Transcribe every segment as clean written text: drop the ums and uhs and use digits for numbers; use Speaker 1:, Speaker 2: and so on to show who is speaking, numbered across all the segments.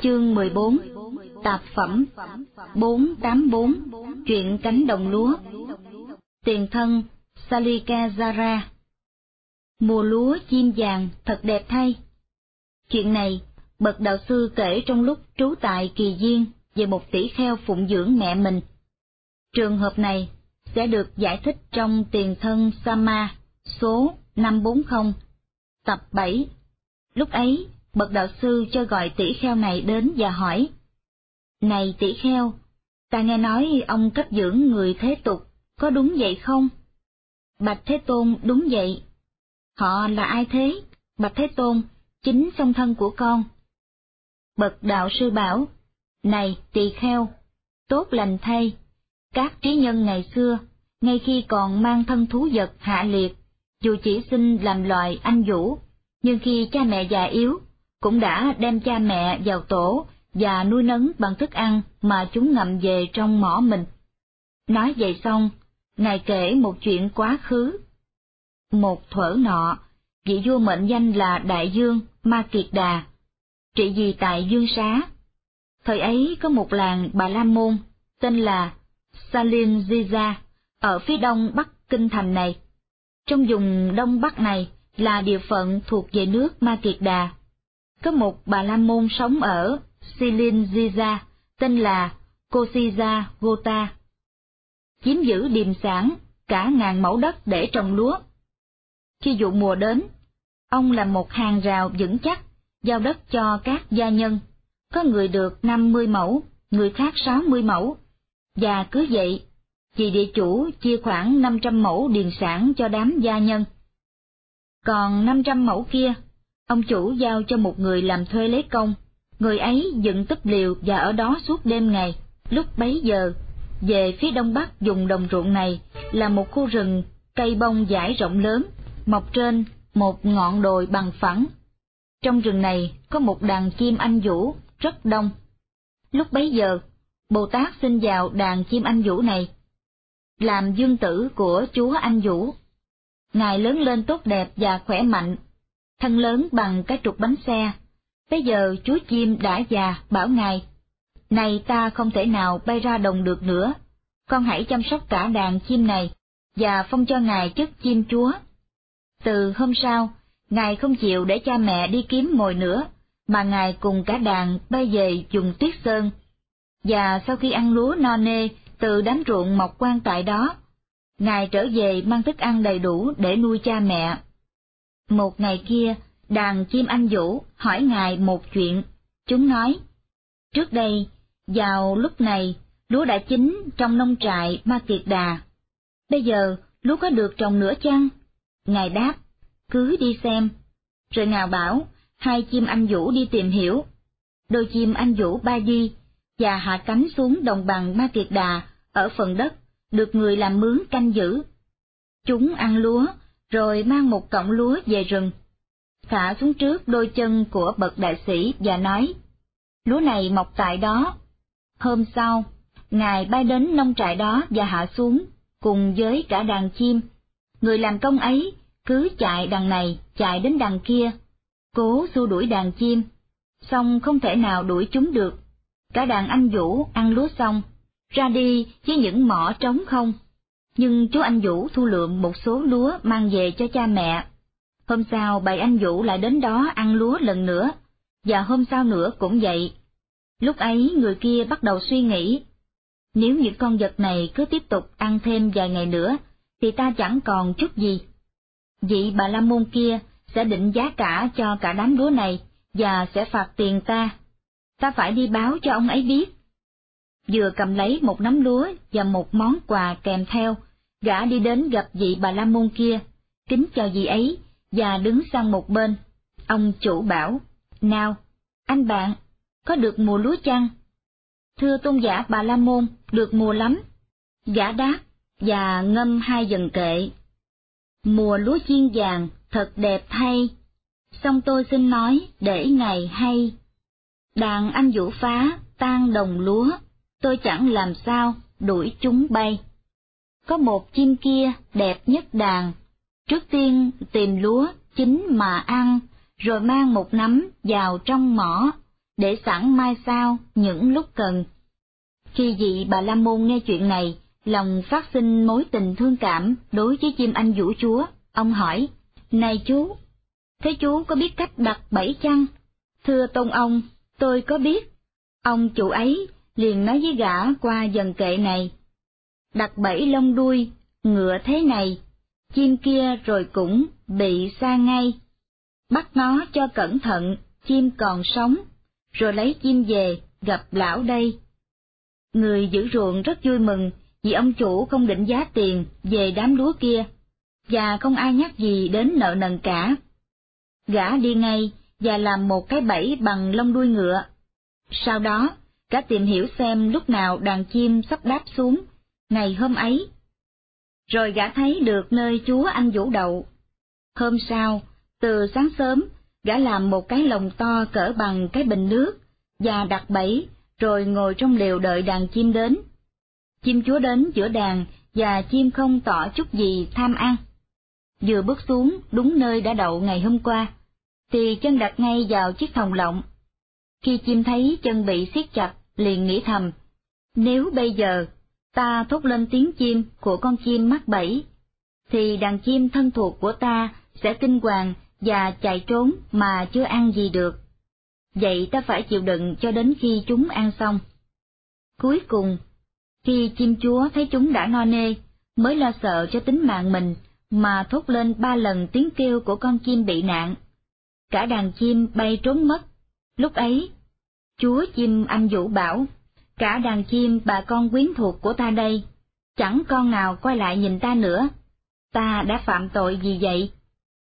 Speaker 1: Chương 14. Tạp phẩm 484. Chuyện cánh đồng lúa. Tiền thân Salikazara. Mùa lúa chim vàng thật đẹp thay. Chuyện này bậc đạo sư kể trong lúc trú tại Kỳ Viên về một tỷ kheo phụng dưỡng mẹ mình. Trường hợp này sẽ được giải thích trong Tiền thân Sama số 540, tập 7. Lúc ấy, bậc đạo sư cho gọi tỷ kheo này đến và hỏi: "Này tỷ kheo, ta nghe nói ông cấp dưỡng người thế tục, có đúng vậy không?" "Bạch Thế Tôn, đúng vậy." "Họ là ai thế?" "Bạch Thế Tôn, chính song thân của con." Bậc đạo sư bảo: "Này tỳ kheo, tốt lành thay, các trí nhân ngày xưa, ngay khi còn mang thân thú vật hạ liệt, dù chỉ xin làm loài anh vũ, nhưng khi cha mẹ già yếu, cũng đã đem cha mẹ vào tổ và nuôi nấng bằng thức ăn mà chúng ngậm về trong mỏ mình." Nói vậy xong, Ngài kể một chuyện quá khứ. Một thuở nọ, vị vua mệnh danh là Đại Dương Ma Kiệt Đà, trị vì tại Dương Xá. Thời ấy có một làng Bà La Môn, tên là Salinziza, ở phía đông bắc kinh thành này. Trong vùng đông bắc này là địa phận thuộc về nước Ma Kiệt Đà. Có một Bà La Môn sống ở Salinziza, tên là Kosiza Gota, chiếm giữ điềm sản cả 1000 mẫu đất để trồng lúa. Khi vụ mùa đến, ông làm một hàng rào vững chắc, giao đất cho các gia nhân, có người được 50 mẫu, người khác 60 mẫu, và cứ vậy, vì địa chủ chia khoảng 500 mẫu điền sản cho đám gia nhân. Còn 500 mẫu kia, ông chủ giao cho một người làm thuê lấy công, người ấy dựng túp liều và ở đó suốt đêm ngày. Lúc bấy giờ, về phía đông bắc vùng đồng ruộng này là một khu rừng cây bông dải rộng lớn, mọc trên một ngọn đồi bằng phẳng. Trong rừng này có một đàn chim anh vũ rất đông. Lúc bấy giờ, Bồ Tát xin vào đàn chim anh vũ này, làm dương tử của chúa anh vũ. Ngài lớn lên tốt đẹp và khỏe mạnh, thân lớn bằng cái trục bánh xe. Bây giờ chúa chim đã già bảo Ngài: "Này, ta không thể nào bay ra đồng được nữa, con hãy chăm sóc cả đàn chim này, và phong cho Ngài chức chim chúa." Từ hôm sau, Ngài không chịu để cha mẹ đi kiếm mồi nữa, mà Ngài cùng cả đàn bay về vùng Tuyết Sơn. Và sau khi ăn lúa no nê từ đám ruộng mọc quang tại đó, Ngài trở về mang thức ăn đầy đủ để nuôi cha mẹ. Một ngày kia, đàn chim anh vũ hỏi Ngài một chuyện. Chúng nói: "Trước đây, vào lúc này, lúa đã chín trong nông trại Ma Kiệt Đà. Bây giờ, lúa có được trồng nữa chăng?" Ngài đáp: "Cứ đi xem." Rồi Ngài bảo hai chim anh vũ đi tìm hiểu. Đôi chim anh vũ bay đi và hạ cánh xuống đồng bằng Ma Kiệt Đà ở phần đất được người làm mướn canh giữ. Chúng ăn lúa, rồi mang một cọng lúa về rừng, thả xuống trước đôi chân của bậc đại sĩ và nói: "Lúa này mọc tại đó." Hôm sau, Ngài bay đến nông trại đó và hạ xuống, cùng với cả đàn chim. Người làm công ấy cứ chạy đằng này, chạy đến đằng kia, cố xua đuổi đàn chim, song không thể nào đuổi chúng được. Cả đàn anh vũ ăn lúa xong, ra đi với những mỏ trống không. Nhưng chú anh vũ thu lượm một số lúa mang về cho cha mẹ. Hôm sau bầy anh vũ lại đến đó ăn lúa lần nữa, và hôm sau nữa cũng vậy. Lúc ấy người kia bắt đầu suy nghĩ: nếu những con vật này cứ tiếp tục ăn thêm vài ngày nữa, thì ta chẳng còn chút gì. Vị Bà La Môn kia sẽ định giá cả cho cả đám lúa này, và sẽ phạt tiền ta. Ta phải đi báo cho ông ấy biết. Vừa cầm lấy một nắm lúa và một món quà kèm theo, gã đi đến gặp vị Bà La Môn kia, kính chào vị ấy, và đứng sang một bên. Ông chủ bảo: "Nào, anh bạn, có được mùa lúa chăng?" "Thưa tôn giả Bà La Môn, được mùa lắm." Gã đáp và ngâm hai dần kệ: "Mùa lúa chiên vàng thật đẹp thay, song tôi xin nói để ngày hay. Đàn anh vũ phá tan đồng lúa, tôi chẳng làm sao đuổi chúng bay. Có một chim kia đẹp nhất đàn, trước tiên tìm lúa chín mà ăn, rồi mang một nắm vào trong mỏ, để sẵn mai sau những lúc cần. Khi vị Bà La Môn nghe chuyện này, lòng phát sinh mối tình thương cảm đối với chim anh vũ chúa. Ông hỏi, này chú, thế chú có biết cách đặt bẫy chăng? Thưa tôn ông, tôi có biết. Ông chủ ấy liền nói với gã qua dần kệ này, đặt bẫy lông đuôi, ngựa thế này, chim kia rồi cũng bị sa ngay. Bắt nó cho cẩn thận, chim còn sống, rồi lấy chim về, gặp lão đây. Người giữ ruộng rất vui mừng, vì ông chủ không định giá tiền về đám lúa kia, và không ai nhắc gì đến nợ nần cả. Gã đi ngay và làm một cái bẫy bằng lông đuôi ngựa. Sau đó, gã tìm hiểu xem lúc nào đàn chim sắp đáp xuống, ngày hôm ấy. Rồi gã thấy được nơi chúa anh vũ đậu. Hôm sau, từ sáng sớm, gã làm một cái lồng to cỡ bằng cái bình nước, và đặt bẫy, rồi ngồi trong lều đợi đàn chim đến. Chim chúa đến giữa đàn, và chim không tỏ chút gì tham ăn. Vừa bước xuống đúng nơi đã đậu ngày hôm qua, thì chân đặt ngay vào chiếc thòng lọng. Khi chim thấy chân bị siết chặt, liền nghĩ thầm, nếu bây giờ ta thốt lên tiếng chim của con chim mắc bẫy, thì đàn chim thân thuộc của ta sẽ kinh hoàng và chạy trốn mà chưa ăn gì được. Vậy ta phải chịu đựng cho đến khi chúng ăn xong. Cuối cùng, khi chim chúa thấy chúng đã no nê, mới lo sợ cho tính mạng mình mà thốt lên 3 lần tiếng kêu của con chim bị nạn. Cả đàn chim bay trốn mất. Lúc ấy, chúa chim anh vũ bảo, cả đàn chim bà con quyến thuộc của ta đây, chẳng con nào quay lại nhìn ta nữa, ta đã phạm tội gì vậy?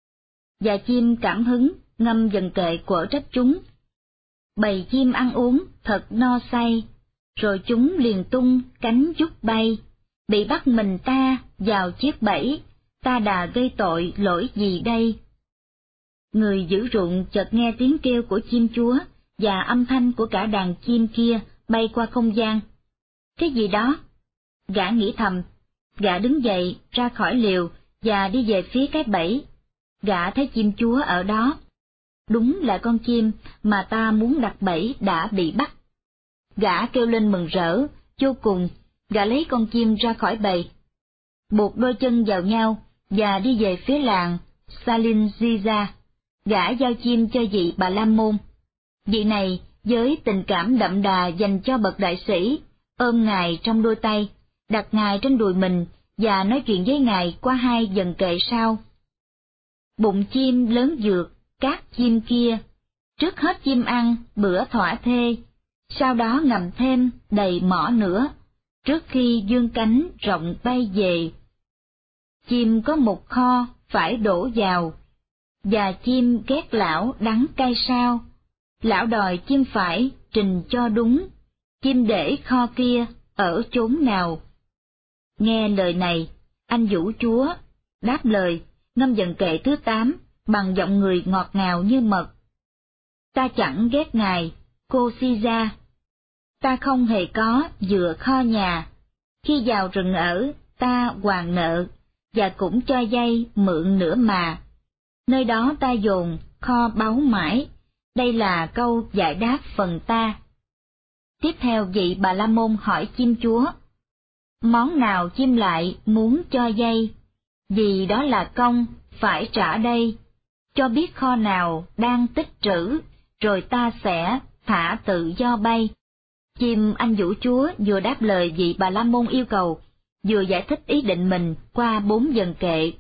Speaker 1: Và chim cảm hứng ngâm dần kệ quở trách chúng. Bầy chim ăn uống thật no say, rồi chúng liền tung cánh chút bay, bị bắt mình ta vào chiếc bẫy, ta đã gây tội lỗi gì đây? Người giữ ruộng chợt nghe tiếng kêu của chim chúa và âm thanh của cả đàn chim kia bay qua không gian. Cái gì đó? Gã nghĩ thầm. Gã đứng dậy ra khỏi lều và đi về phía cái bẫy. Gã thấy chim chúa ở đó. Đúng là con chim mà ta muốn đặt bẫy đã bị bắt. Gã kêu lên mừng rỡ, vô cùng. Gã lấy con chim ra khỏi bầy, buộc đôi chân vào nhau và đi về phía làng Salinziza. Gã giao chim cho vị Bà La Môn. Vị này với tình cảm đậm đà dành cho bậc đại sĩ, ôm ngài trong đôi tay, đặt ngài trên đùi mình và nói chuyện với ngài qua 2 dần kệ sau. Bụng chim lớn vượt các chim kia, trước hết chim ăn bữa thỏa thê, sau đó ngầm thêm đầy mỏ nữa, trước khi dương cánh rộng bay về. Chim có một kho phải đổ vào, và chim ghét lão đắng cay sao, lão đòi chim phải trình cho đúng, chim để kho kia ở chốn nào. Nghe lời này, anh vũ chúa đáp lời, ngâm dần kệ thứ 8 bằng giọng người ngọt ngào như mật. Ta chẳng ghét ngài, cô si ra. Ta không hề có dựa kho nhà. Khi vào rừng ở, ta hoàn nợ, và cũng cho vay mượn nữa mà. Nơi đó ta dồn kho báu mãi. Đây là câu giải đáp phần ta. Tiếp theo vị Bà La Môn hỏi chim chúa, món nào chim lại muốn cho vay? Vì đó là công, phải trả đây. Cho biết kho nào đang tích trữ, rồi ta sẽ thả tự do bay. Chim anh vũ chúa vừa đáp lời vị Bà La Môn yêu cầu, vừa giải thích ý định mình qua 4 dần kệ.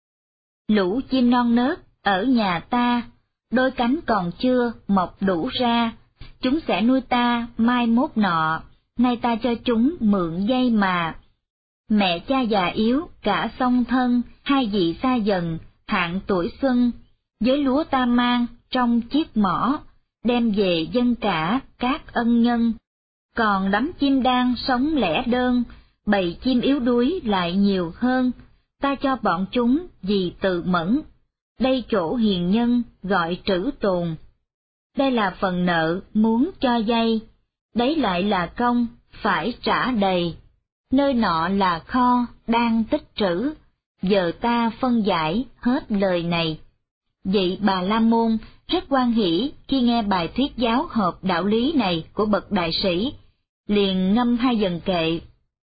Speaker 1: Lũ chim non nớt ở nhà ta, đôi cánh còn chưa mọc đủ ra, chúng sẽ nuôi ta mai mốt nọ, nay ta cho chúng mượn dây mà. Mẹ cha già yếu cả song thân, 2 vị xa dần, hạn tuổi xuân, với lúa ta mang trong chiếc mỏ, đem về dâng cả các ân nhân. Còn đám chim đang sống lẻ đơn, bầy chim yếu đuối lại nhiều hơn, ta cho bọn chúng vì tự mẫn. Đây chỗ hiền nhân gọi trữ tồn. Đây là phần nợ muốn cho vay, đấy lại là công phải trả đầy. Nơi nọ là kho đang tích trữ, giờ ta phân giải hết lời này. Vậy Bà La Môn rất hoan hỉ khi nghe bài thuyết giáo hợp đạo lý này của bậc đại sĩ, liền ngâm hai dần kệ.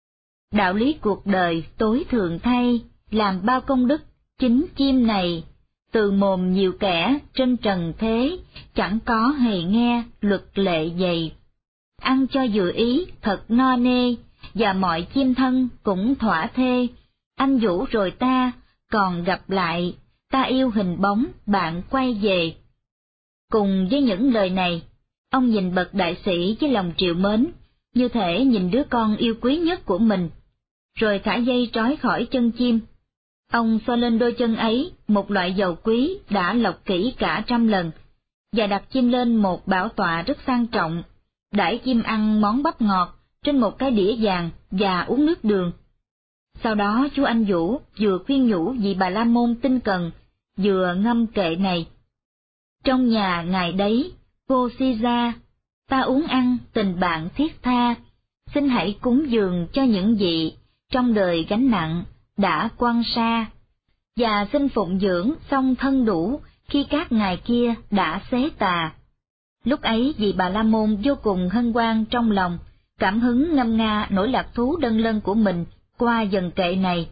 Speaker 1: Đạo lý cuộc đời tối thượng thay, làm bao công đức chính chim này, từ mồm nhiều kẻ trên trần thế, chẳng có hề nghe luật lệ dày. Ăn cho vừa ý thật no nê, và mọi chim thân cũng thỏa thê. Anh vũ rồi ta còn gặp lại, ta yêu hình bóng bạn quay về. Cùng với những lời này, ông nhìn bậc đại sĩ với lòng trìu mến, như thể nhìn đứa con yêu quý nhất của mình, rồi thả dây trói khỏi chân chim. Ông xoa lên đôi chân ấy một loại dầu quý đã lọc kỹ cả 100 lần, và đặt chim lên một bảo tọa rất sang trọng, đãi chim ăn món bắp ngọt trên một cái đĩa vàng và uống nước đường. Sau đó chú anh Vũ vừa khuyên nhủ vị Bà La Môn tinh cần, vừa ngâm kệ này. Trong nhà ngài đấy, cô si ra, ta uống ăn tình bạn thiết tha, xin hãy cúng dường cho những vị trong đời gánh nặng đã quăng xa, và xin phụng dưỡng xong thân đủ khi các ngài kia đã xế tà. Lúc ấy vị Bà La Môn vô cùng hân hoan trong lòng, cảm hứng ngâm nga nỗi lạc thú đơn lân của mình qua dần kệ này.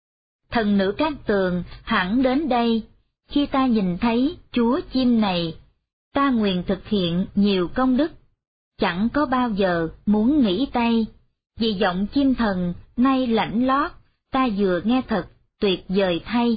Speaker 1: Thần nữ Cát Tường hẳn đến đây, khi ta nhìn thấy chúa chim này, ta nguyện thực hiện nhiều công đức, chẳng có bao giờ muốn nghỉ tay, vì giọng chim thần nay lãnh lót, ta vừa nghe thật tuyệt vời thay.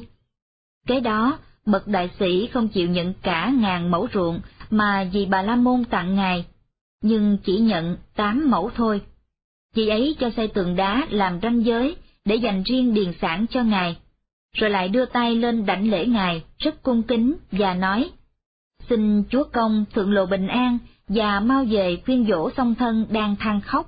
Speaker 1: Kế đó, bậc đại sĩ không chịu nhận cả 1000 mẫu ruộng mà vì Bà La Môn tặng ngài, nhưng chỉ nhận 8 mẫu thôi. Vì ấy cho xây tường đá làm ranh giới để dành riêng điền sản cho ngài, rồi lại đưa tay lên đảnh lễ ngài rất cung kính và nói: xin chúa công thượng lộ bình an và mau về khuyên dỗ song thân đang than khóc.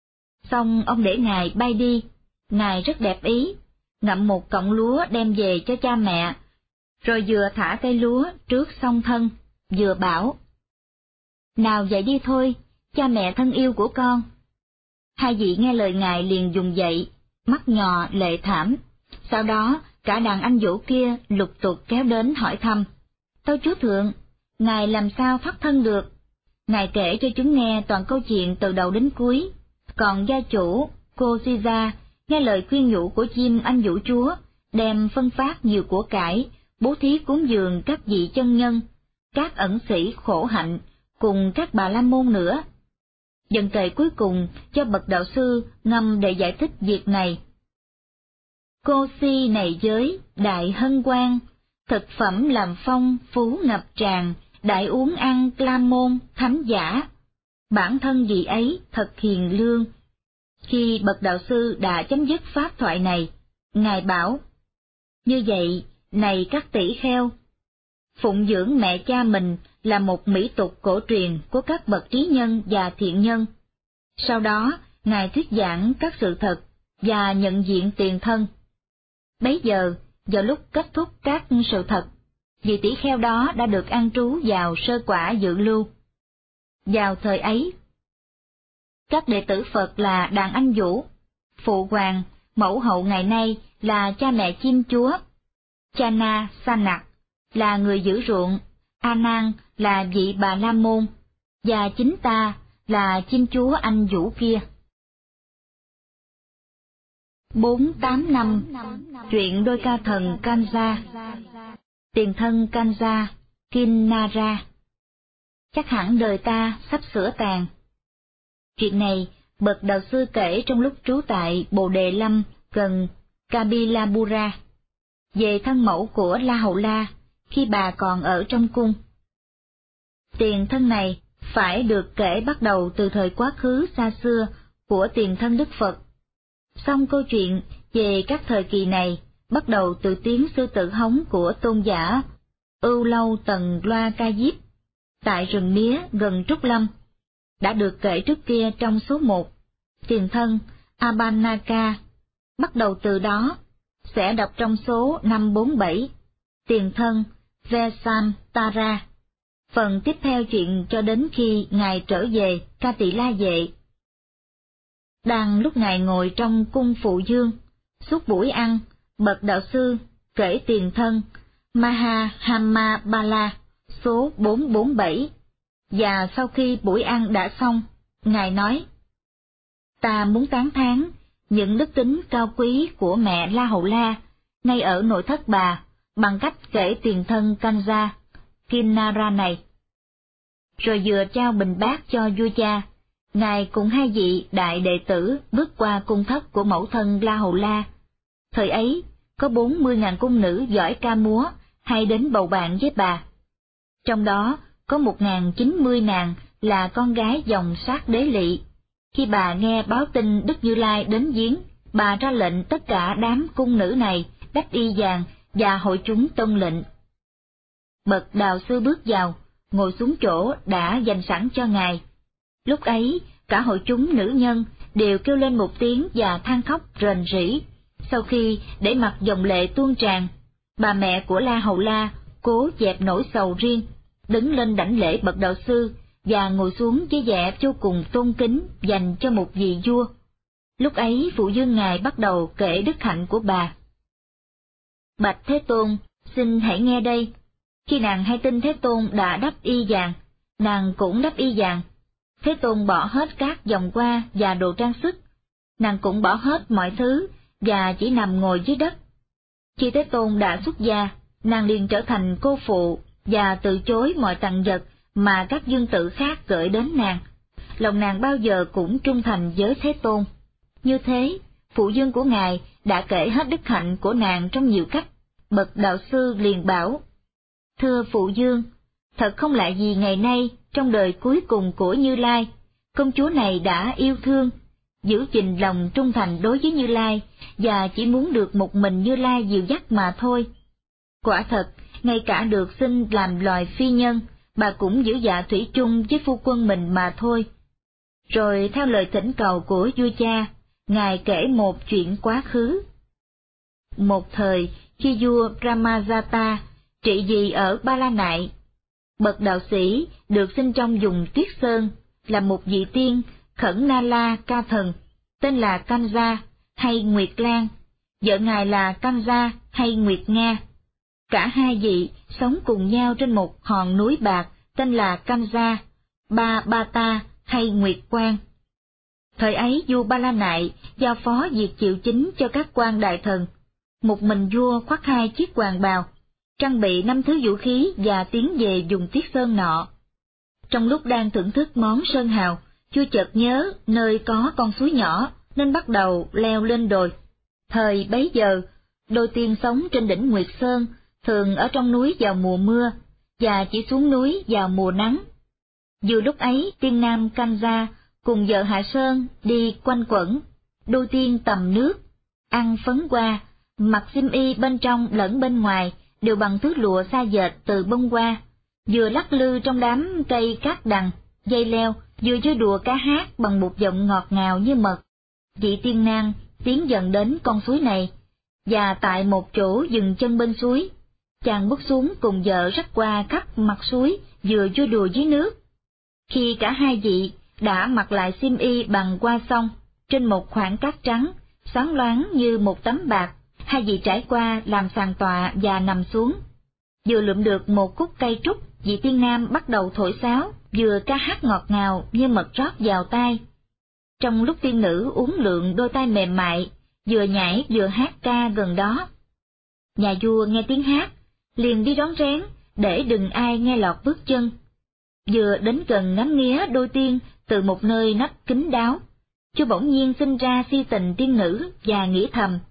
Speaker 1: Xong ông để ngài bay đi, ngài rất đẹp ý, ngậm một cọng lúa đem về cho cha mẹ, rồi vừa thả cây lúa trước song thân, vừa bảo: nào dậy đi thôi, cha mẹ thân yêu của con. Hai vị nghe lời ngài liền dùng dậy, mắt nhò lệ thảm. Sau đó cả đàn anh vũ kia lục tục kéo đến hỏi thăm: tâu chúa thượng, ngài làm sao thoát thân được? Ngài kể cho chúng nghe toàn câu chuyện từ đầu đến cuối. Còn gia chủ cô Siza nghe lời khuyên nhủ của chim anh vũ chúa, đem phân phát nhiều của cải, bố thí cúng dường các vị chân nhân, các ẩn sĩ khổ hạnh cùng các Bà La Môn nữa. Dần kệ cuối cùng cho bậc đạo sư ngâm để giải thích việc này. Cô si này giới đại hân hoan, thực phẩm làm phong phú ngập tràn, đại uống ăn la môn thánh giả. Bản thân vị ấy thật hiền lương. Khi bậc đạo sư đã chấm dứt pháp thoại này, ngài bảo: như vậy, này các tỷ kheo, phụng dưỡng mẹ cha mình là một mỹ tục cổ truyền của các bậc trí nhân và thiện nhân. Sau đó, ngài thuyết giảng các sự thật và nhận diện tiền thân. Bấy giờ, vào lúc kết thúc các sự thật, vị tỷ kheo đó đã được an trú vào sơ quả dự lưu. Vào thời ấy, các đệ tử Phật là đàn anh vũ, phụ hoàng, mẫu hậu ngày nay là cha mẹ chim chúa, Chana Sanak là người giữ ruộng, A Nan là vị Bà La Môn, và chính ta là chim chúa anh vũ kia. 485 Chuyện đôi ca thần Kansa. Tiền thân Kansa, Kinnara. Chắc hẳn đời ta sắp sửa tàn. Chuyện này bậc đạo sư kể trong lúc trú tại Bồ Đề Lâm gần Kabilapura, về thân mẫu của La Hầu La khi bà còn ở trong cung. Tiền thân này phải được kể bắt đầu từ thời quá khứ xa xưa của tiền thân Đức Phật. Song câu chuyện về các thời kỳ này bắt đầu từ tiếng sư tử hống của tôn giả Ưu Lâu Tần Loa Ca Diếp tại rừng mía gần Trúc Lâm, đã được kể trước kia trong số 1, tiền thân Abanaka. Bắt đầu từ đó, sẽ đọc trong số 547, tiền thân Vesamtara. Phần tiếp theo chuyện cho đến khi ngài trở về Ca Tỳ La Vệ. Đang lúc ngài ngồi trong cung Phụ Dương, suốt buổi ăn, bậc đạo sư kể tiền thân Mahahamabala số 447, và sau khi buổi ăn đã xong, Ngài nói: Ta muốn tán thán những đức tính cao quý của mẹ La Hầu La ngay ở nội thất bà bằng cách kể tiền thân Kanza, Kinnara này. Rồi vừa trao bình bát cho vua cha, Ngài cùng hai vị đại đệ tử bước qua cung thất của mẫu thân La Hầu La. Thời ấy, có 40.000 cung nữ giỏi ca múa hay đến bầu bạn với bà. Trong đó có 1.090 nàng là con gái dòng sát đế lỵ. Khi bà nghe báo tin Đức Như Lai đến viếng, bà ra lệnh tất cả đám cung nữ này đắp y vàng và hội chúng tuân lệnh. Bậc đạo sư bước vào, ngồi xuống chỗ đã dành sẵn cho Ngài. Lúc ấy, cả hội chúng nữ nhân đều kêu lên một tiếng và than khóc rền rĩ. Sau khi để mặc dòng lệ tuôn tràn, bà mẹ của La Hầu La cố dẹp nỗi sầu riêng, đứng lên đảnh lễ bậc đạo sư và ngồi xuống với vẻ vô cùng tôn kính dành cho một vị vua. Lúc ấy phụ vương Ngài bắt đầu kể đức hạnh của bà. Bạch Thế Tôn, xin hãy nghe đây. Khi nàng hay tin Thế Tôn đã đắp y vàng, nàng cũng đắp y vàng. Thế Tôn bỏ hết các vòng hoa và đồ trang sức, nàng cũng bỏ hết mọi thứ và chỉ nằm ngồi dưới đất. Khi Thế Tôn đã xuất gia, nàng liền trở thành cô phụ và từ chối mọi tặng vật mà các dương tử khác gửi đến nàng. Lòng nàng bao giờ cũng trung thành với Thế Tôn. Như thế, phụ vương của Ngài đã kể hết đức hạnh của nàng trong nhiều cách. Bậc đạo sư liền bảo: Thưa phụ vương, thật không lạ gì ngày nay, trong đời cuối cùng của Như Lai, công chúa này đã yêu thương, giữ gìn lòng trung thành đối với Như Lai, và chỉ muốn được một mình Như Lai dìu dắt mà thôi. Quả thật, ngay cả được sinh làm loài phi nhân, bà cũng giữ dạ thủy chung với phu quân mình mà thôi. Rồi theo lời thỉnh cầu của vua cha, Ngài kể một chuyện quá khứ. Một thời, khi vua Brahmajata trị vì ở Ba La Nại, bậc đạo sĩ được sinh trong vùng Tuyết Sơn là một vị tiên Khẩn Na La Ca Thần, tên là Kanza hay Nguyệt Lan, vợ Ngài là Kanza hay Nguyệt Nga. Cả hai vị sống cùng nhau trên một hòn núi bạc tên là Kanza, Ba Bata hay Nguyệt Quang. Thời ấy vua Ba La Nại giao phó việc chịu chính cho các quan đại thần. Một mình vua khoác 2 chiếc hoàng bào, trang bị 5 thứ vũ khí và tiến về vùng Tuyết Sơn nọ. Trong lúc đang thưởng thức món sơn hào, vua chợt nhớ nơi có con suối nhỏ nên bắt đầu leo lên đồi. Thời bấy giờ, đôi tiên sống trên đỉnh Nguyệt Sơn thường ở trong núi vào mùa mưa và chỉ xuống núi vào mùa nắng. Vừa lúc ấy, tiên nam Kanza cùng vợ Hạ Sơn đi quanh quẩn, đôi tiên tầm nước, ăn phấn hoa, mặc xiêm y bên trong lẫn bên ngoài đều bằng thứ lụa sa dệt từ bông hoa, vừa lắc lư trong đám cây cát đằng, dây leo, vừa chơi đùa ca hát bằng một giọng ngọt ngào như mật. Vị tiên nam tiến dần đến con suối này, và tại một chỗ dừng chân bên suối, chàng bước xuống cùng vợ rắc qua khắp mặt suối, vừa vui đùa dưới nước. Khi cả hai vị đã mặc lại xiêm y bằng hoa xong, trên một khoảng cát trắng, sáng loáng như một tấm bạc, hai vị trải qua làm sàn tọa và nằm xuống. Vừa lượm được một khúc cây trúc, vị tiên nam bắt đầu thổi sáo, vừa ca hát ngọt ngào như mật rót vào tai. Trong lúc tiên nữ uốn lượn đôi tay mềm mại, vừa nhảy vừa hát ca gần đó. Nhà vua nghe tiếng hát, liền đi rón rén để đừng ai nghe lọt bước chân. Vừa đến gần ngắm nghía đôi tiên từ một nơi nấp kín đáo, vua bỗng nhiên sinh ra si tình tiên nữ và nghĩ thầm: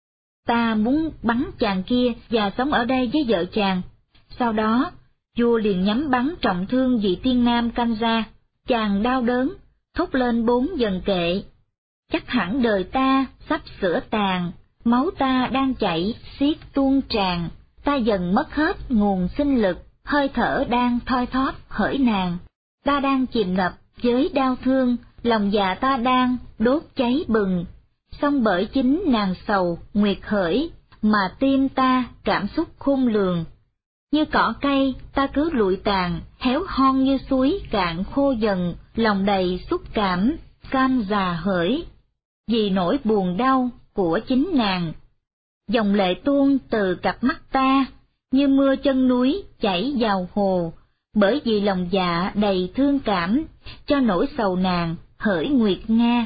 Speaker 1: ta muốn bắn chàng kia và sống ở đây với vợ chàng. Sau đó, vua liền nhắm bắn trọng thương vị tiên nam Kanza. Chàng đau đớn, thốt lên 4 dần kệ: chắc hẳn đời ta sắp sửa tàn, máu ta đang chảy xiết tuôn tràn, ta dần mất hết nguồn sinh lực, hơi thở đang thoi thóp hỡi nàng, ta đang chìm ngập với đau thương, lòng dạ ta đang đốt cháy bừng, song bởi chính nàng sầu nguyệt hỡi mà tim ta cảm xúc khôn lường. Như cỏ cây ta cứ lụi tàn, héo hon như suối cạn khô dần, lòng đầy xúc cảm, cam già hỡi, vì nỗi buồn đau của chính nàng. Dòng lệ tuôn từ cặp mắt ta, như mưa chân núi chảy vào hồ, bởi vì lòng dạ đầy thương cảm, cho nỗi sầu nàng hỡi Nguyệt Nga.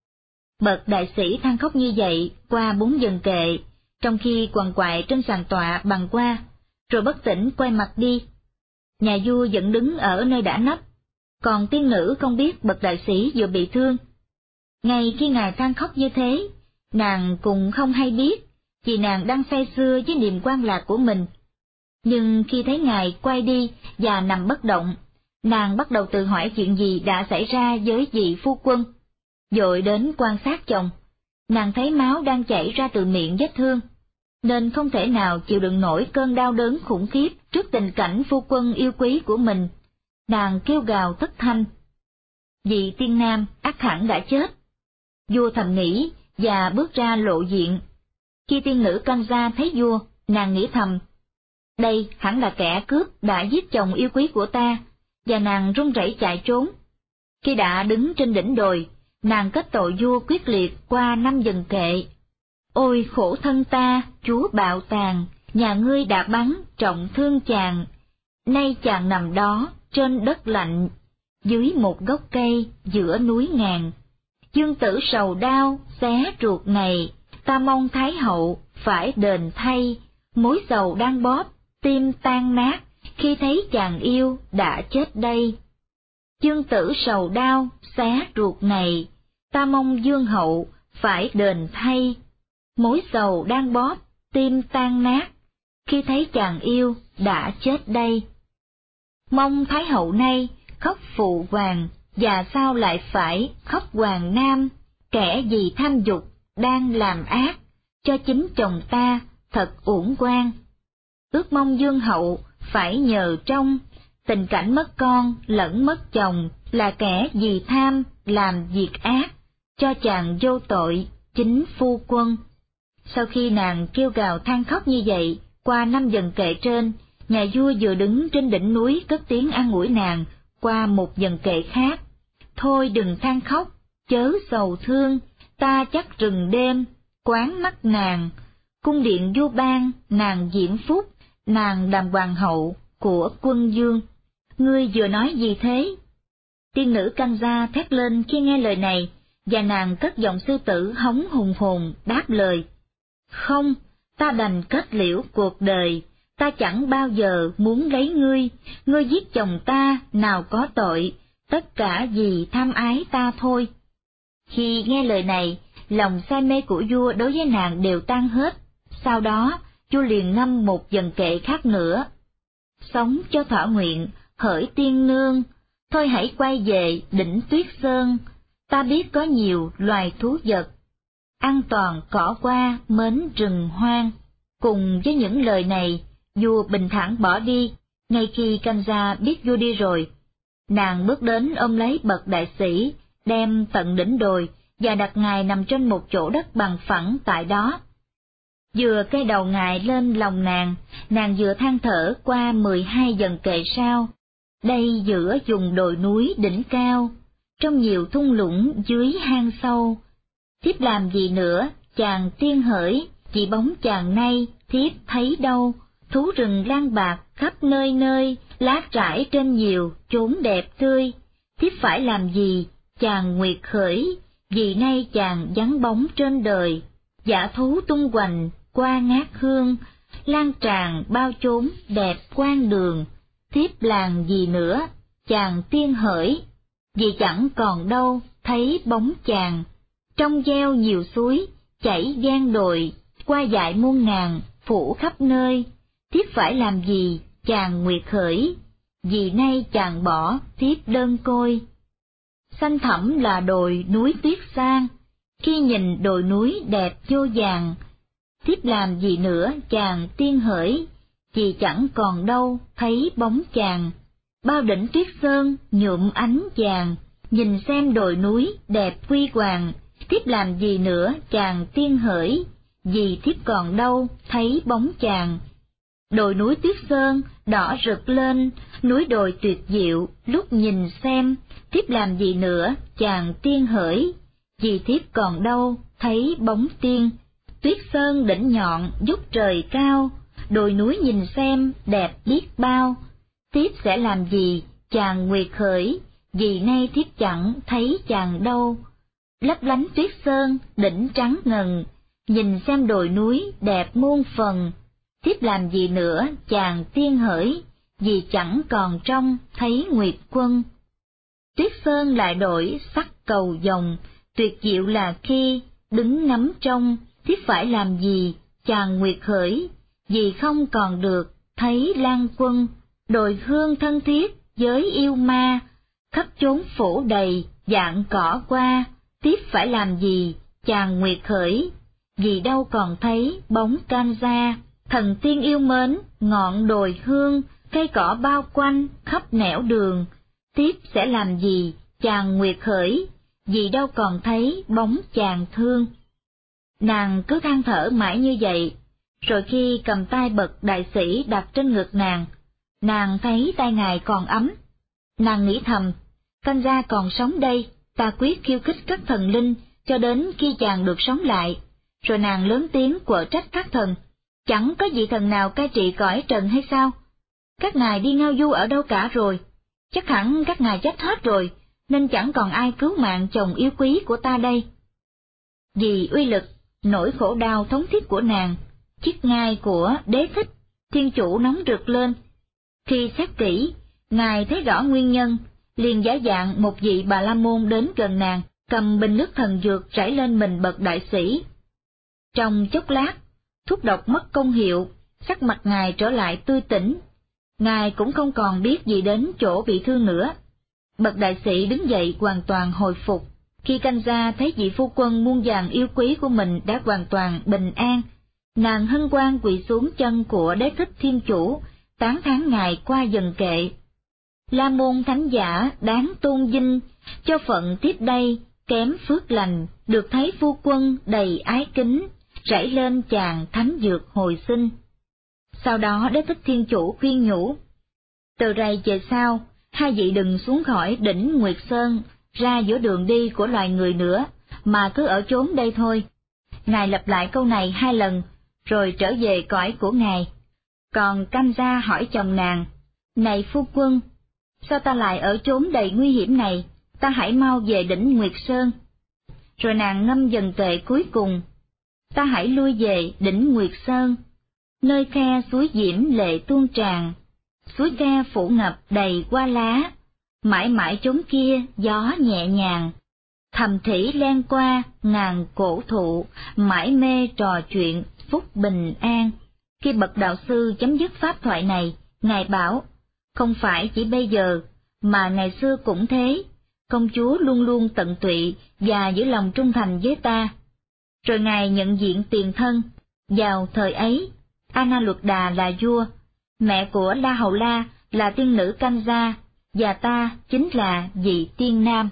Speaker 1: Bậc đại sĩ than khóc như vậy qua 4 dần kệ, trong khi quằn quại trên sàn tọa bằng qua, rồi bất tỉnh quay mặt đi. Nhà vua vẫn đứng ở nơi đã nấp, còn tiên nữ không biết bậc đại sĩ vừa bị thương. Ngay khi ngài than khóc như thế, nàng cũng không hay biết, vì nàng đang say sưa với niềm quan lạc của mình. Nhưng khi thấy ngài quay đi và nằm bất động, nàng bắt đầu tự hỏi chuyện gì đã xảy ra với vị phu quân. Vội đến quan sát chồng, nàng thấy máu đang chảy ra từ miệng vết thương, nên không thể nào chịu đựng nổi cơn đau đớn khủng khiếp trước tình cảnh phu quân yêu quý của mình. Nàng kêu gào thất thanh. Vị tiên nam ắt hẳn đã chết. Vua thầm nghĩ và bước ra lộ diện. Khi tiên nữ Kansa thấy vua, nàng nghĩ thầm, đây hẳn là kẻ cướp đã giết chồng yêu quý của ta, và nàng run rẩy chạy trốn. Khi đã đứng trên đỉnh đồi, nàng kết tội vua quyết liệt qua 5 dần kệ. Ôi khổ thân ta, chúa bạo tàn, nhà ngươi đã bắn trọng thương chàng. Nay chàng nằm đó trên đất lạnh, dưới một gốc cây giữa núi ngàn. Dương tử sầu đau xé ruột này, ta mong Thái hậu phải đền thay. Mối sầu đang bóp, tim tan nát, khi thấy chàng yêu đã chết đây. Dương tử sầu đau xé ruột này, ta mong Dương hậu phải đền thay. Mối sầu đang bóp, tim tan nát, khi thấy chàng yêu đã chết đây. Mong Thái hậu nay khóc phụ hoàng, và sao lại phải khóc hoàng nam, kẻ vì tham dục đang làm ác, cho chính chồng ta thật uổng quan. Ước mong Dương hậu phải nhờ trong, tình cảnh mất con lẫn mất chồng là kẻ vì tham làm việc ác, cho chàng vô tội chính phu quân. Sau khi nàng kêu gào than khóc như vậy, qua 5 dần kệ trên, nhà vua vừa đứng trên đỉnh núi cất tiếng an ủi nàng qua 1 dần kệ khác. Thôi đừng than khóc, chớ sầu thương, ta chắc rừng đêm, quán mắt nàng, cung điện vua ban, nàng diễm phúc, nàng đàm hoàng hậu của quân vương. Ngươi vừa nói gì thế? Tiên nữ Kansa thét lên khi nghe lời này, và nàng cất giọng sư tử hống hùng hồn đáp lời. Không, ta đành kết liễu cuộc đời, ta chẳng bao giờ muốn lấy ngươi, ngươi giết chồng ta nào có tội, tất cả vì tham ái ta thôi. Khi nghe lời này, lòng say mê của vua đối với nàng đều tan hết. Sau đó, vua liền ngâm 1 dần kệ khác nữa. Sống cho thỏa nguyện, hỡi tiên nương, thôi hãy quay về đỉnh Tuyết Sơn, ta biết có nhiều loài thú vật, an toàn cỏ qua mến rừng hoang. Cùng với những lời này, vua bình thản bỏ đi. Ngay khi Kansa biết vua đi rồi, nàng bước đến ôm lấy bậc đại sĩ, đem tận đỉnh đồi và đặt ngài nằm trên một chỗ đất bằng phẳng tại đó. Vừa kê đầu ngài lên lòng nàng vừa than thở qua 12 dần kệ sau. Đây giữa vùng đồi núi đỉnh cao, trong nhiều thung lũng dưới hang sâu, thiếp làm gì nữa, chàng tiên hỡi, chỉ bóng chàng nay, thiếp thấy đâu, thú rừng lang bạc khắp nơi nơi, lá trải trên nhiều chốn đẹp tươi, thiếp phải làm gì, chàng nguyệt khởi, vì nay chàng vắng bóng trên đời, dã thú tung hoành qua ngát hương, lan tràn bao chốn đẹp quan đường, thiếp làm gì nữa, chàng tiên hỡi, vì chẳng còn đâu thấy bóng chàng. Trong gieo nhiều suối, chảy gian đồi, qua dại muôn ngàn, phủ khắp nơi, thiếp phải làm gì, chàng nguyệt khởi, vì nay chàng bỏ, thiếp đơn côi. Xanh thẳm là đồi núi tuyết sang, khi nhìn đồi núi đẹp vô vàng, thiếp làm gì nữa, chàng tiên hỡi, vì chẳng còn đâu thấy bóng chàng. Bao đỉnh Tuyết Sơn nhuộm ánh vàng, nhìn xem đồi núi đẹp huy hoàng, thiếp làm gì nữa, chàng tiên hỡi, vì thiếp còn đâu thấy bóng chàng. Đồi núi Tuyết Sơn đỏ rực lên, núi đồi tuyệt diệu, lúc nhìn xem, thiếp làm gì nữa, chàng tiên hỡi, vì thiếp còn đâu thấy bóng tiên. Tuyết Sơn đỉnh nhọn vút trời cao, đồi núi nhìn xem đẹp biết bao, thiếp sẽ làm gì, chàng nguyệt khởi, vì nay thiếp chẳng thấy chàng đâu. Lấp lánh tuyết sơn, đỉnh trắng ngần, nhìn xem đồi núi đẹp muôn phần, thiếp làm gì nữa, chàng tiên hỡi, vì chẳng còn trông thấy nguyệt quân. Tuyết sơn lại đổi sắc cầu vồng, tuyệt diệu là khi đứng ngắm trông, thiếp phải làm gì, chàng nguyệt khởi, vì không còn được thấy lang quân. Đồi hương thân thiết với yêu ma, khắp chốn phủ đầy dạng cỏ qua, thiếp phải làm gì, chàng nguyệt khởi, vì đâu còn thấy bóng cam gia. Thần tiên yêu mến ngọn đồi hương, cây cỏ bao quanh khắp nẻo đường, thiếp sẽ làm gì, chàng nguyệt khởi, vì đâu còn thấy bóng chàng thương. Nàng cứ than thở mãi như vậy, rồi khi cầm tay bậc đại sĩ đặt trên ngực nàng thấy tay ngài còn ấm. Nàng nghĩ thầm, Canh Gia còn sống đây, ta quyết khiêu khích các thần linh cho đến khi chàng được sống lại. Rồi nàng lớn tiếng quở trách các thần, chẳng có vị thần nào cai trị cõi trần hay sao? Các ngài đi ngao du ở đâu cả rồi? Chắc hẳn các ngài chết hết rồi, nên chẳng còn ai cứu mạng chồng yêu quý của ta đây. Vì uy lực, nỗi khổ đau thống thiết của nàng, chiếc ngai của Đế Thích, Thiên Chủ nóng rực lên. Khi xét kỹ, ngài thấy rõ nguyên nhân, liền giả dạng một vị Bà La Môn đến gần nàng, cầm bình nước thần dược rải lên mình bậc đại sĩ. Trong chốc lát, thuốc độc mất công hiệu, sắc mặt ngài trở lại tươi tỉnh. Ngài cũng không còn biết gì đến chỗ bị thương nữa. Bậc đại sĩ đứng dậy hoàn toàn hồi phục. Khi Canh Gia thấy vị phu quân muôn vàn yêu quý của mình đã hoàn toàn bình an, nàng hân hoan quỳ xuống chân của Đế Thích Thiên Chủ, tán thán ngài qua dần kệ. La môn thánh giả đáng tôn vinh, cho phận tiếp đây kém phước lành, được thấy phu quân đầy ái kính, rải lên chàng thánh dược hồi sinh. Sau đó Đế Thích Thiên Chủ khuyên nhủ, từ rày về sau, hai vị đừng xuống khỏi đỉnh Nguyệt Sơn, ra giữa đường đi của loài người nữa, mà cứ ở chốn đây thôi. Ngài lặp lại câu này 2 lần, rồi trở về cõi của ngài. Còn Canh Gia hỏi chồng nàng, này phu quân, sao ta lại ở chốn đầy nguy hiểm này, ta hãy mau về đỉnh Nguyệt Sơn. Rồi nàng ngâm dần kệ cuối cùng, ta hãy lui về đỉnh Nguyệt Sơn, nơi khe suối diễm lệ tuôn tràn, suối khe phủ ngập đầy hoa lá, mãi mãi chốn kia gió nhẹ nhàng, thầm thỉ len qua ngàn cổ thụ, mãi mê trò chuyện phúc bình an. Khi bậc đạo sư chấm dứt pháp thoại này, ngài bảo, không phải chỉ bây giờ, mà ngày xưa cũng thế, công chúa luôn luôn tận tụy và giữ lòng trung thành với ta. Rồi ngài nhận diện tiền thân. Vào thời ấy, Ana Luật Đà là vua, mẹ của La Hầu La là tiên nữ Canh Gia, và ta chính là vị tiên nam.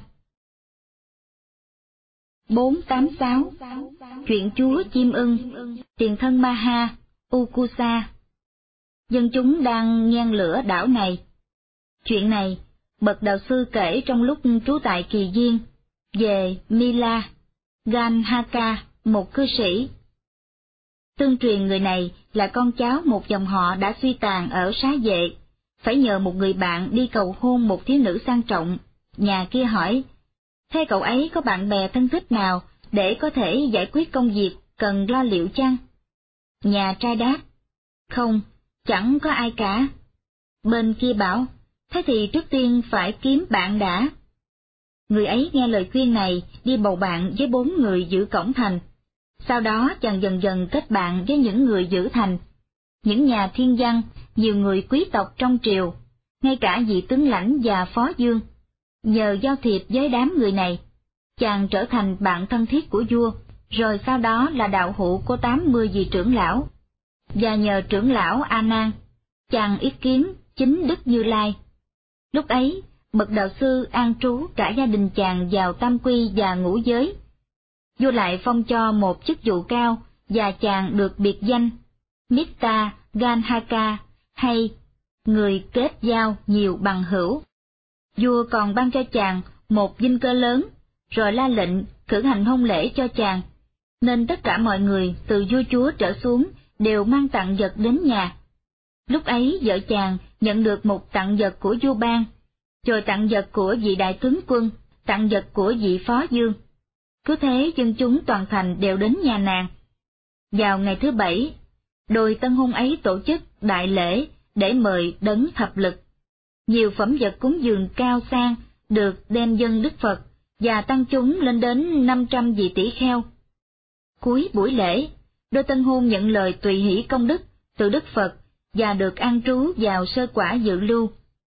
Speaker 1: 486. Chuyện chúa chim ưng, tiền thân Maha, Ukusa. Dân chúng đang nhen lửa đảo này. Chuyện này, bậc đạo sư kể trong lúc trú tại Kỳ Viên, về Mila, Ganhaka, một cư sĩ. Tương truyền người này là con cháu một dòng họ đã suy tàn ở Xá Vệ, phải nhờ một người bạn đi cầu hôn một thiếu nữ sang trọng. Nhà kia hỏi, thế cậu ấy có bạn bè thân thích nào để có thể giải quyết công việc cần lo liệu chăng? Nhà trai đáp, không, chẳng có ai cả. Bên kia bảo, thế thì trước tiên phải kiếm bạn đã. Người ấy nghe lời khuyên này đi bầu bạn với 4 người giữ cổng thành. Sau đó chàng dần dần kết bạn với những người giữ thành, những nhà thiên văn, nhiều người quý tộc trong triều, ngay cả vị tướng lãnh và phó vương. Nhờ giao thiệp với đám người này, chàng trở thành bạn thân thiết của vua, rồi sau đó là đạo hữu của 80 vị trưởng lão. Và nhờ trưởng lão A Nan, chàng ý kiến chính Đức Như Lai. Lúc ấy, bậc đạo sư an trú cả gia đình chàng vào tam quy và ngũ giới. Vua lại phong cho một chức vụ cao, và chàng được biệt danh Mitta Ganhaka, hay người kết giao nhiều bằng hữu. Vua còn ban cho chàng một dinh cơ lớn, rồi ra lệnh cử hành hôn lễ cho chàng, nên tất cả mọi người từ vua chúa trở xuống đều mang tặng vật đến nhà. Lúc ấy vợ chàng nhận được một tặng vật của vua Ban, rồi tặng vật của vị đại tướng quân, tặng vật của vị phó dương. Cứ thế dân chúng toàn thành đều đến nhà nàng. Vào ngày thứ 7, đôi tân hôn ấy tổ chức đại lễ để mời đấng thập lực. Nhiều phẩm vật cúng dường cao sang được đem dâng Đức Phật, và tăng chúng lên đến 500 vị tỷ kheo. Cuối buổi lễ, đôi tân hôn nhận lời tùy hỷ công đức từ Đức Phật và được an trú vào sơ quả dự lưu.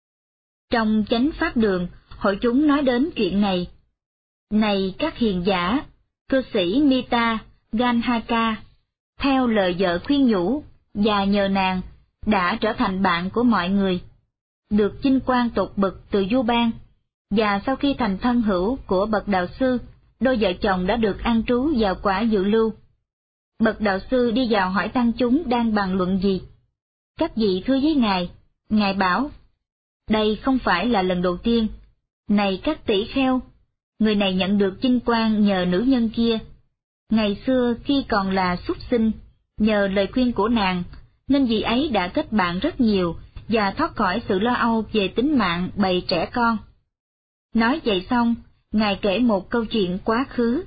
Speaker 1: Trong chánh pháp đường, hội chúng nói đến chuyện này. Này các hiền giả, cư sĩ Mita, Ganhaka, theo lời vợ khuyên nhủ, và nhờ nàng, đã trở thành bạn của mọi người, được chinh quan tột bậc từ vua Ban, và sau khi thành thân hữu của bậc đạo sư, đôi vợ chồng đã được an trú vào quả dự lưu. Bậc đạo sư đi vào hỏi tăng chúng đang bàn luận gì. Các vị thưa với Ngài bảo, đây không phải là lần đầu tiên. Này các tỷ kheo, người này nhận được chinh quan nhờ nữ nhân kia. Ngày xưa khi còn là súc sinh, nhờ lời khuyên của nàng, nên vị ấy đã kết bạn rất nhiều và thoát khỏi sự lo âu về tính mạng bầy trẻ con. Nói vậy xong, Ngài kể một câu chuyện quá khứ.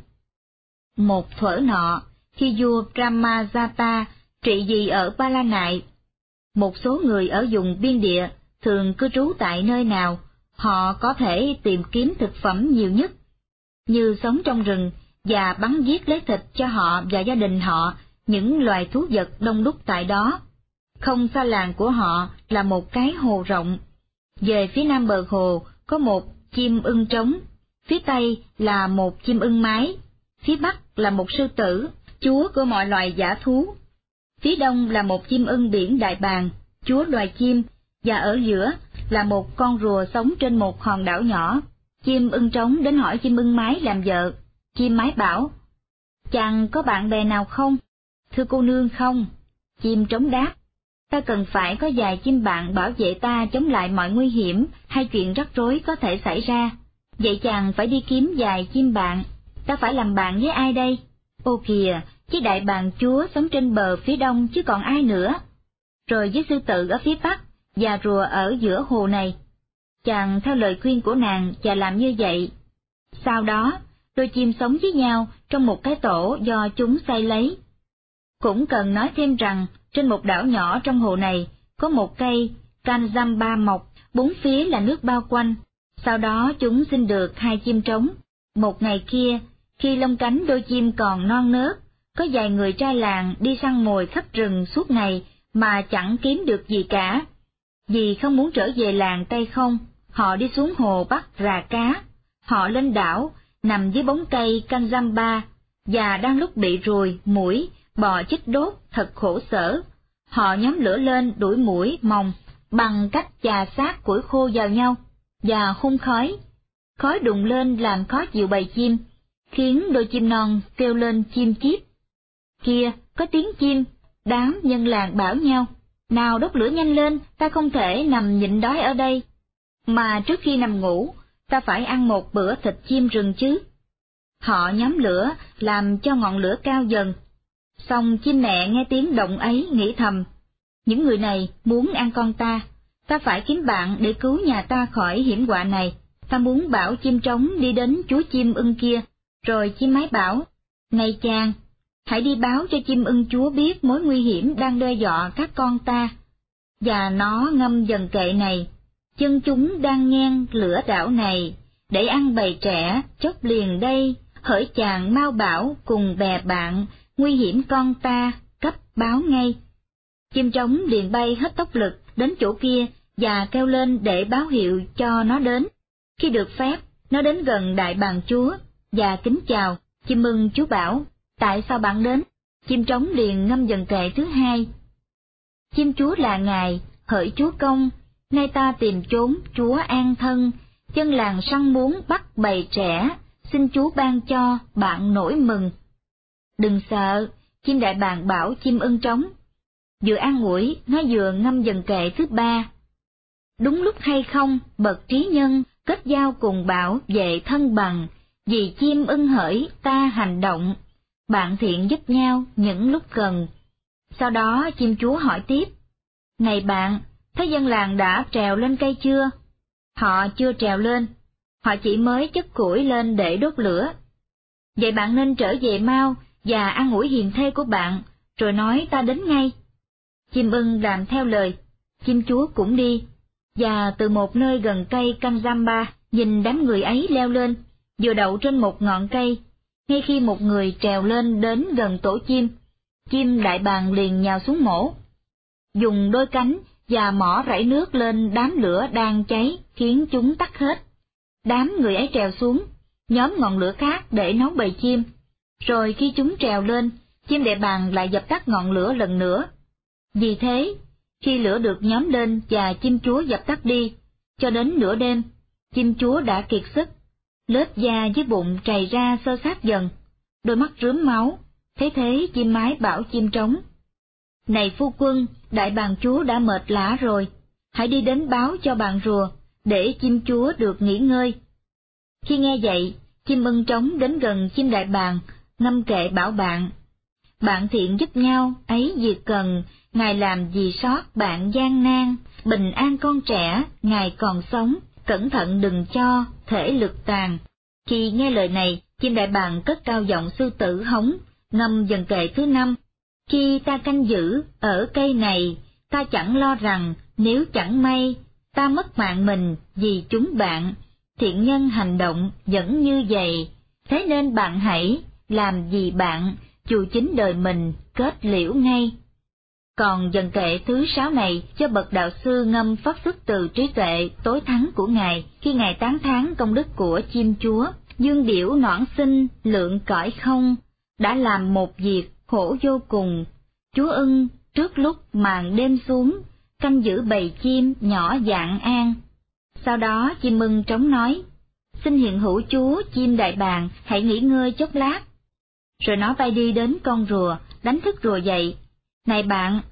Speaker 1: Một thuở nọ, khi vua Brahmajata trị vì ở Ba La Nại, một số người ở vùng biên địa thường cư trú tại nơi nào họ có thể tìm kiếm thực phẩm nhiều nhất, như sống trong rừng và bắn giết lấy thịt cho họ và gia đình họ những loài thú vật đông đúc tại đó. Không xa làng của họ là một cái hồ rộng. Về phía nam bờ hồ có một chim ưng trống, phía tây là một chim ưng mái, phía bắc là một sư tử, chúa của mọi loài dã thú. Phía đông là một chim ưng biển đại bàng, chúa loài chim, và ở giữa là một con rùa sống trên một hòn đảo nhỏ. Chim ưng trống đến hỏi chim ưng mái làm vợ. Chim mái bảo, chàng có bạn bè nào không? Thưa cô nương không. Chim trống đáp, ta cần phải có vài chim bạn bảo vệ ta chống lại mọi nguy hiểm hay chuyện rắc rối có thể xảy ra. Vậy chàng phải đi kiếm vài chim bạn. Ta phải làm bạn với ai đây? Ô kìa, với đại bàng chúa sống trên bờ phía đông chứ còn ai nữa. Rồi với sư tử ở phía bắc và rùa ở giữa hồ này. Chàng theo lời khuyên của nàng và làm như vậy. Sau đó, đôi chim sống với nhau trong một cái tổ do chúng xây lấy. Cũng cần nói thêm rằng, trên một đảo nhỏ trong hồ này, có một cây Kanjamba mọc, bốn phía là nước bao quanh. Sau đó chúng sinh được 2 chim trống. Một ngày kia, khi lông cánh đôi chim còn non nớt, có vài người trai làng đi săn mồi khắp rừng suốt ngày mà chẳng kiếm được gì cả. Vì không muốn trở về làng tay không, họ đi xuống hồ bắt rà cá. Họ lên đảo, nằm dưới bóng cây Kanjamba, và đang lúc bị ruồi, muỗi, bò chích đốt thật khổ sở. Họ nhóm lửa lên đuổi muỗi, mòng, bằng cách chà xác củi khô vào nhau, và hun khói. Khói đùng lên làm khó chịu bầy chim, khiến đôi chim non kêu lên chim chíp. Kìa, có tiếng chim, đám nhân làng bảo nhau, nào đốt lửa nhanh lên, ta không thể nằm nhịn đói ở đây. Mà trước khi nằm ngủ, ta phải ăn một bữa thịt chim rừng chứ. Họ nhóm lửa, làm cho ngọn lửa cao dần. Xong chim mẹ nghe tiếng động ấy nghĩ thầm, những người này muốn ăn con ta phải kiếm bạn để cứu nhà ta khỏi hiểm họa này. Ta muốn bảo chim trống đi đến chú chim ưng kia. Rồi chim mái bảo, này chàng, hãy đi báo cho chim ưng chúa biết mối nguy hiểm đang đe dọa các con ta. Và nó ngâm dần kệ này, chân chúng đang nhen lửa đảo này, để ăn bầy trẻ, chốc liền đây, hỡi chàng mau bảo cùng bè bạn, nguy hiểm con ta, cấp báo ngay. Chim trống liền bay hết tốc lực đến chỗ kia và kêu lên để báo hiệu cho nó đến. Khi được phép, nó đến gần đại bàng chúa và kính chào. Chim ưng chúa bảo, tại sao bạn đến? Chim trống liền ngâm dần kệ thứ hai. Chim chúa là ngài, hỡi chúa công, nay ta tìm chốn chúa an thân, dân làng săn muốn bắt bầy trẻ, xin chúa ban cho bạn nổi mừng. Đừng sợ, chim đại bàng bảo chim ưng trống. Vừa an ủi, nó vừa ngâm dần kệ thứ ba. Đúng lúc hay không, bậc trí nhân, kết giao cùng bảo vệ thân bằng, vì chim ưng hỡi ta hành động, bạn thiện giúp nhau những lúc cần. Sau đó chim chúa hỏi tiếp, này bạn, thế dân làng đã trèo lên cây chưa? Họ chưa trèo lên, họ chỉ mới chất củi lên để đốt lửa. Vậy bạn nên trở về mau và an ủi hiền thê của bạn, rồi nói ta đến ngay. Chim ưng làm theo lời, chim chúa cũng đi, và từ một nơi gần cây Kanzamba nhìn đám người ấy leo lên, vừa đậu trên một ngọn cây. Ngay khi một người trèo lên đến gần tổ chim đại bàng liền nhào xuống mổ, dùng đôi cánh và mỏ rảy nước lên đám lửa đang cháy, khiến chúng tắt hết. Đám người ấy trèo xuống, nhóm ngọn lửa khác để nấu bầy chim. Rồi khi chúng trèo lên, chim đại bàng lại dập tắt ngọn lửa lần nữa. Vì thế, khi lửa được nhóm lên và chim chúa dập tắt đi, cho đến nửa đêm, chim chúa đã kiệt sức, lớp da dưới bụng trầy ra xơ sát dần, đôi mắt rướm máu. Thế chim mái bảo chim trống, này phu quân, đại bàng chúa đã mệt lả rồi, hãy đi đến báo cho bàng rùa, để chim chúa được nghỉ ngơi. Khi nghe vậy, chim ưng trống đến gần chim đại bàng, ngâm kệ bảo bạn thiện giúp nhau, ấy việc cần, Ngài làm gì sót bạn gian nan, bình an con trẻ, Ngài còn sống, cẩn thận đừng cho, thể lực tàn. Khi nghe lời này, chim đại bàng cất cao giọng sư tử hống, ngâm dần kệ thứ 5. Khi ta canh giữ ở cây này, ta chẳng lo rằng nếu chẳng may ta mất mạng mình vì chúng bạn, thiện nhân hành động vẫn như vậy, thế nên bạn hãy làm gì bạn, dù chính đời mình kết liễu ngay. Còn dần kệ thứ 6 này cho bậc đạo sư ngâm phát xuất từ trí tuệ tối thắng của Ngài, khi Ngài tán thán công đức của chim chúa, dương điểu noãn sinh lượng cõi không, đã làm một việc khổ vô cùng. Chúa ưng trước lúc màn đêm xuống, canh giữ bầy chim nhỏ dạng an. Sau đó chim ưng trống nói, xin hiện hữu chúa chim đại bàng, hãy nghỉ ngơi chốc lát. Rồi nó bay đi đến con rùa, đánh thức rùa dậy. Này bạn,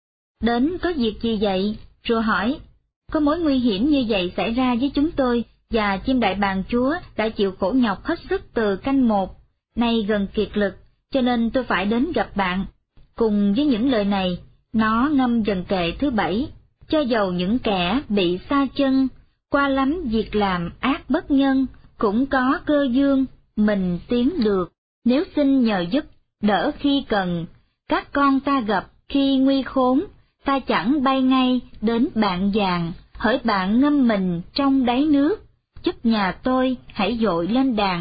Speaker 1: đến có việc gì vậy? Rùa hỏi, có mối nguy hiểm như vậy xảy ra với chúng tôi, và chim đại bàng chúa đã chịu khổ nhọc hết sức từ canh 1, nay gần kiệt lực, cho nên tôi phải đến gặp bạn. Cùng với những lời này, nó ngâm dần kệ thứ 7, cho dầu những kẻ bị sa chân, qua lắm việc làm ác bất nhân, cũng có cơ dương, mình tiến được, nếu xin nhờ giúp, đỡ khi cần, các con ta gặp khi nguy khốn, ta chẳng bay ngay đến bạn vàng, hỡi bạn ngâm mình trong đáy nước, giúp nhà tôi hãy dội lên đàn.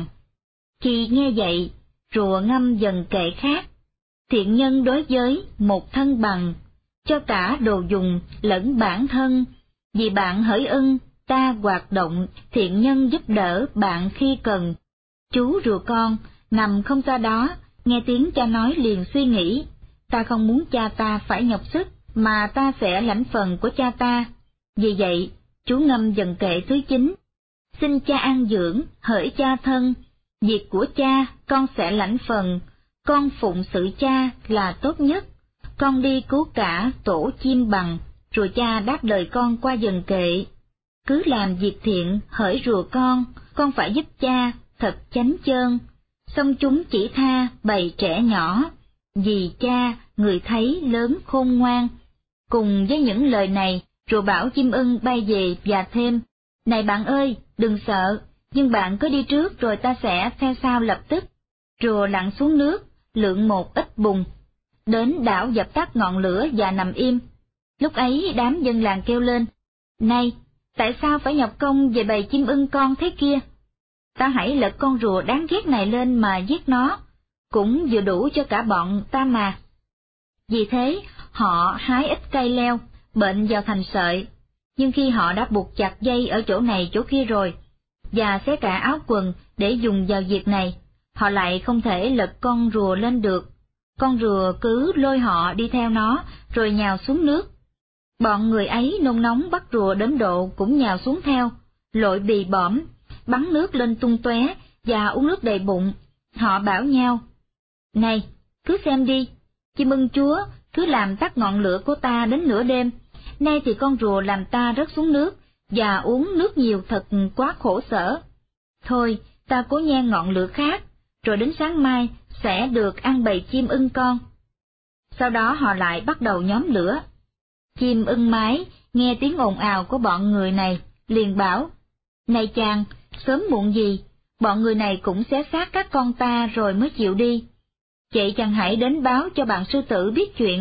Speaker 1: Khi nghe vậy, rùa ngâm dần kệ khác, thiện nhân đối với một thân bằng, cho cả đồ dùng lẫn bản thân, vì bạn hỡi ưng, ta hoạt động, thiện nhân giúp đỡ bạn khi cần. Chú rùa con, nằm không xa đó, nghe tiếng cha nói liền suy nghĩ, ta không muốn cha ta phải nhọc sức, mà ta sẽ lãnh phần của cha ta. Vì vậy, chú ngâm dần kệ thứ 9, xin cha an dưỡng, hỡi cha thân, việc của cha con sẽ lãnh phần, con phụng sự cha là tốt nhất, con đi cứu cả tổ chim bằng. Rồi cha đáp lời con qua dần kệ, cứ làm việc thiện hỡi rùa con phải giúp cha thật chánh chơn, xong chúng chỉ tha bầy trẻ nhỏ, vì cha người thấy lớn khôn ngoan. Cùng với những lời này, rùa bảo chim ưng bay về và thêm, này bạn ơi, đừng sợ, nhưng bạn cứ đi trước rồi ta sẽ theo sau lập tức. Rùa lặn xuống nước, lượn một ít bùn, đến đảo dập tắt ngọn lửa và nằm im. Lúc ấy đám dân làng kêu lên, này, tại sao phải nhọc công về bầy chim ưng con thế kia? Ta hãy lật con rùa đáng ghét này lên mà giết nó, cũng vừa đủ cho cả bọn ta mà. Vì thế, họ hái ít cây leo, bệnh vào thành sợi, nhưng khi họ đã buộc chặt dây ở chỗ này chỗ kia rồi, và xé cả áo quần để dùng vào việc này, họ lại không thể lật con rùa lên được. Con rùa cứ lôi họ đi theo nó, rồi nhào xuống nước. Bọn người ấy nôn nóng bắt rùa đến độ cũng nhào xuống theo, lội bì bõm, bắn nước lên tung tóe và uống nước đầy bụng. Họ bảo nhau, này, cứ xem đi, chim ưng chúa cứ làm tắt ngọn lửa của ta đến nửa đêm, nay thì con rùa làm ta rớt xuống nước, và uống nước nhiều thật quá khổ sở. Thôi, ta cố nhen ngọn lửa khác, rồi đến sáng mai sẽ được ăn bầy chim ưng con. Sau đó họ lại bắt đầu nhóm lửa. Chim ưng mái nghe tiếng ồn ào của bọn người này, liền bảo, này chàng, sớm muộn gì, bọn người này cũng xé xác các con ta rồi mới chịu đi. Vậy chàng hãy đến báo cho bạn sư tử biết chuyện.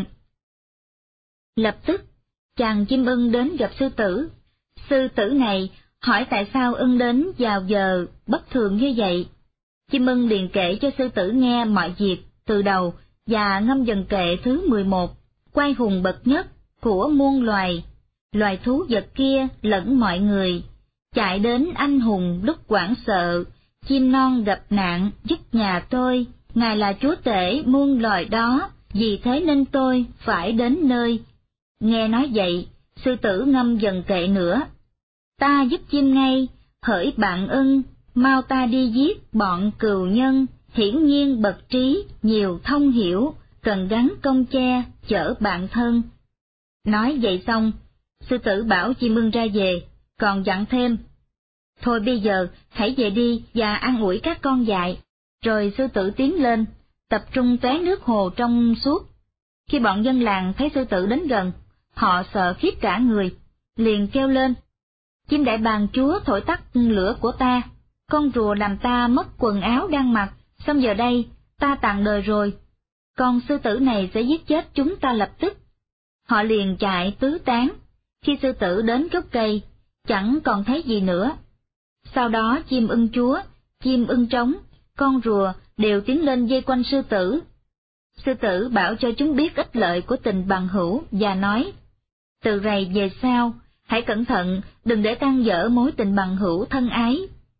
Speaker 1: Lập tức, chàng chim ưng đến gặp sư tử. Sư tử này hỏi tại sao ưng đến vào giờ bất thường như vậy. Chim ưng liền kể cho sư tử nghe mọi việc từ đầu và ngâm dần kệ thứ 11, quay hùng bậc nhất của muôn loài thú vật kia lẫn mọi người, chạy đến anh hùng lúc hoảng sợ, chim non gặp nạn giúp nhà tôi, ngài là chúa tể muôn loài đó, vì thế nên tôi phải đến nơi. Nghe nói vậy, sư tử ngâm dần kệ nữa. Ta giúp chim ngay, hỡi bạn ưng, mau ta đi giết bọn cừu nhân, hiển nhiên bậc trí, nhiều thông hiểu, cần gắn công che, chở bạn thân. Nói vậy xong, sư tử bảo chim ưng ra về, còn dặn thêm, thôi bây giờ hãy về đi và an ủi các con dại. Rồi sư tử tiến lên, tập trung tóe nước hồ trong suốt. Khi bọn dân làng thấy sư tử đến gần, họ sợ khiếp cả người, liền kêu lên, chim đại bàng chúa thổi tắt lửa của ta, con rùa làm ta mất quần áo đang mặc, xong giờ đây ta tàn đời rồi, con sư tử này sẽ giết chết chúng ta lập tức. Họ liền chạy tứ tán, khi sư tử đến gốc cây, chẳng còn thấy gì nữa. Sau đó chim ưng chúa, chim ưng trống, con rùa đều tiến lên vây quanh sư tử. Sư tử bảo cho chúng biết ích lợi của tình bằng hữu và nói, từ rày về sau, hãy cẩn thận, đừng để tan dở mối tình bằng hữu thân ái.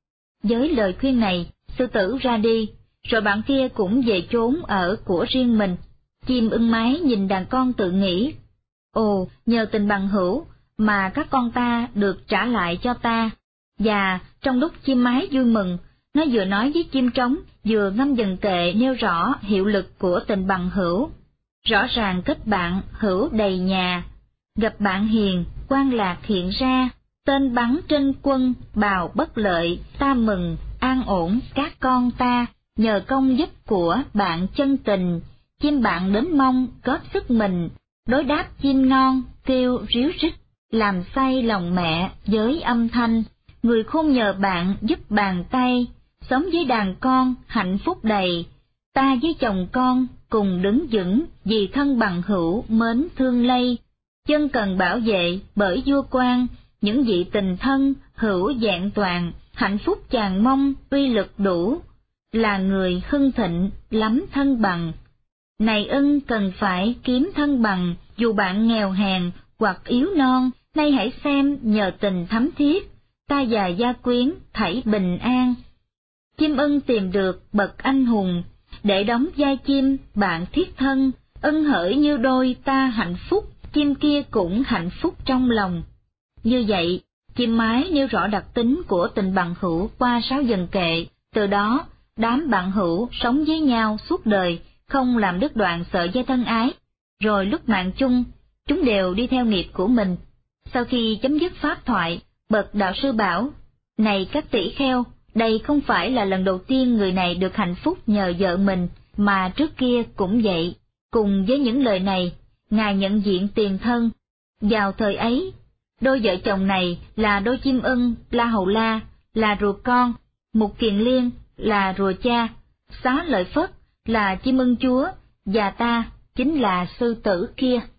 Speaker 1: Với lời khuyên này, sư tử ra đi, rồi bạn kia cũng về chốn ở của riêng mình. Chim ưng mái nhìn đàn con tự nghĩ, ồ, nhờ tình bằng hữu mà các con ta được trả lại cho ta. Và trong lúc chim mái vui mừng, nó vừa nói với chim trống, vừa ngâm dần kệ nêu rõ hiệu lực của tình bằng hữu. Rõ ràng kết bạn hữu đầy nhà, gặp bạn hiền, quan lạc hiện ra, tên bắn trên quân, bào bất lợi, ta mừng, an ổn các con ta, nhờ công giúp của bạn chân tình, chim bạn đến mong góp sức mình, đối đáp chim non, kêu ríu rít, làm say lòng mẹ với âm thanh, người khôn nhờ bạn giúp bàn tay, sống với đàn con hạnh phúc đầy, ta với chồng con cùng đứng vững vì thân bằng hữu mến thương lây, chân cần bảo vệ bởi vua quan, những vị tình thân hữu vẹn toàn, hạnh phúc chàng mong uy lực đủ, là người hưng thịnh lắm thân bằng. Này ưng cần phải kiếm thân bằng, dù bạn nghèo hèn hoặc yếu non, nay hãy xem nhờ tình thắm thiết, ta và gia quyến thảy bình an. Chim ưng tìm được bậc anh hùng, để đóng vai chim bạn thiết thân, ưng hỡi như đôi ta hạnh phúc, chim kia cũng hạnh phúc trong lòng. Như vậy, chim mái nêu rõ đặc tính của tình bằng hữu qua 6 dần kệ, từ đó đám bạn hữu sống với nhau suốt đời, không làm đứt đoạn sợi dây thân ái, rồi lúc mạng chung, chúng đều đi theo nghiệp của mình. Sau khi chấm dứt pháp thoại, bậc đạo sư bảo, này các tỷ kheo, đây không phải là lần đầu tiên người này được hạnh phúc nhờ vợ mình, mà trước kia cũng vậy. Cùng với những lời này, Ngài nhận diện tiền thân. Vào thời ấy, đôi vợ chồng này là đôi chim ưng La Hầu La, là rùa con, Mục Kiền Liên là rùa cha, Xá Lợi Phất là chim ưng chúa, và ta chính là sư tử kia.